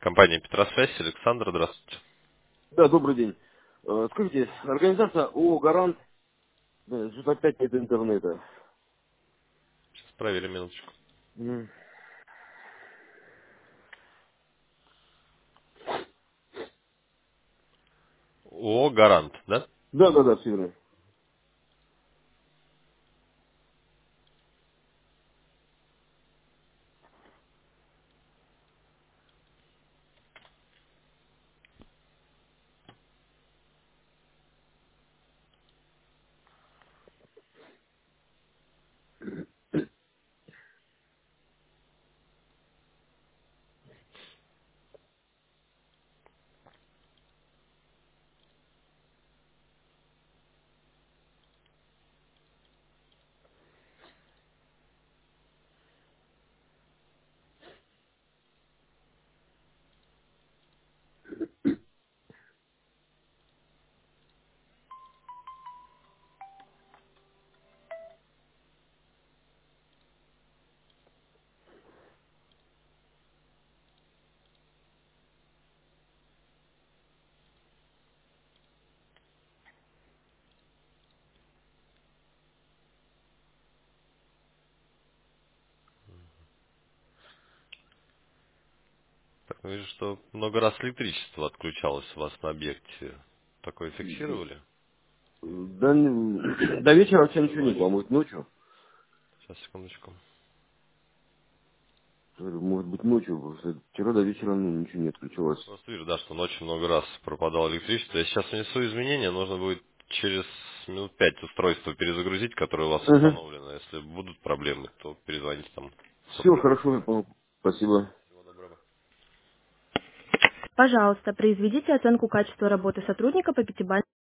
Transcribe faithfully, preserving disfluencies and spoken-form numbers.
Компания Петросвязь, Александр, здравствуйте. Да, добрый день. Э, Скажите, организация ООО «Гарант», э, что-то опять нет интернета. Сейчас проверим минуточку. М. О, Гарант, да? Да, да, да, все верно. Так, ну, вижу, что много раз электричество отключалось у вас на объекте. Такое фиксировали? Да, не- до вечера вообще ничего не было, а может ночью. Сейчас, секундочку. Говорю, может быть ночью, потому что вчера до вечера ну, ничего не отключилось. Просто вижу, да, что ночью много раз пропадало электричество. Я сейчас внесу изменения, нужно будет через минут пять устройство перезагрузить, которое у вас Угу. установлено. Если будут проблемы, то перезвоните там Все, сотруднику. хорошо, я понял. Спасибо. Всего доброго. Пожалуйста, произведите оценку качества работы сотрудника по пятибалльной